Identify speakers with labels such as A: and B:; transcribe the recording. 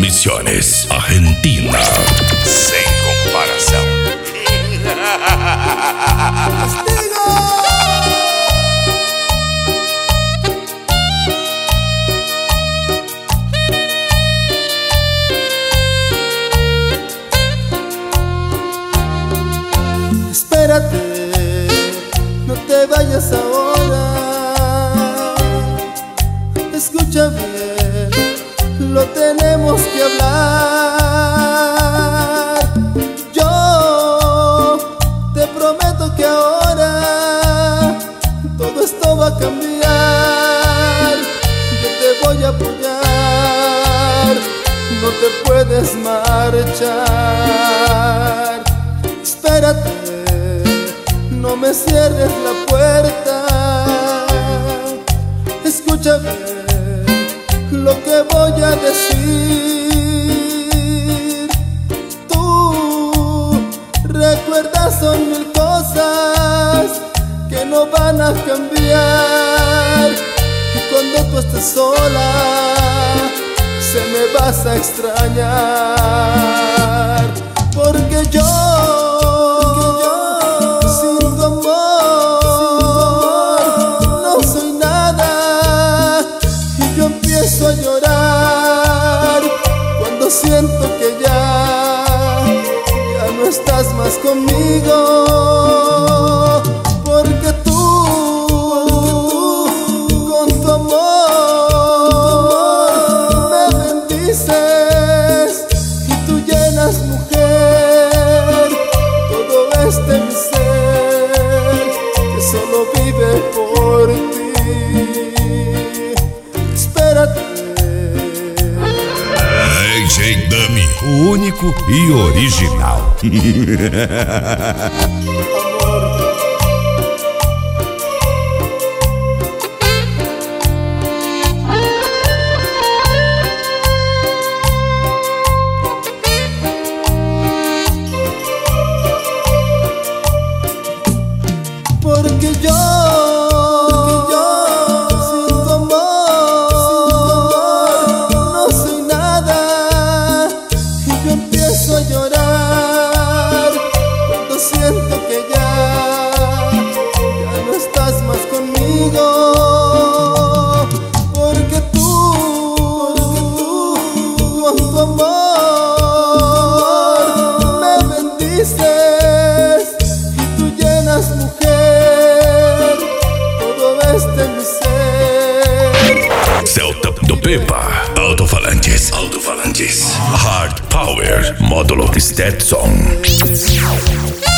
A: Transmisiones Argentina. Sem comparação.
B: Espérate, no te vayas ahora. Escucha bien, lo tenemos que hablar. Yo te prometo que ahora todo esto va a cambiar. Yo te voy a apoyar, no te puedes marchar. Espérate, no me cierres la puerta. Escucha bien lo que voy a decir. Tú recuerdas, son mil cosas que no van a cambiar. Y cuando tú estés sola, se me vas a extrañar. Porque yo a llorar cuando siento que ya no estás más conmigo. Porque tú con tu amor me bendices y tú llenas, mujer, todo este mi ser que solo vive por ti.
A: DJ Dummy, o único e original.
B: Porque yo a llorar cuando siento que ya no estás más conmigo. Porque tú con tu amor me bendices y tú llenas, mujer, todo este mi ser.
A: Celta do Pepa, alto-falantes, hard power, módulo Stetson.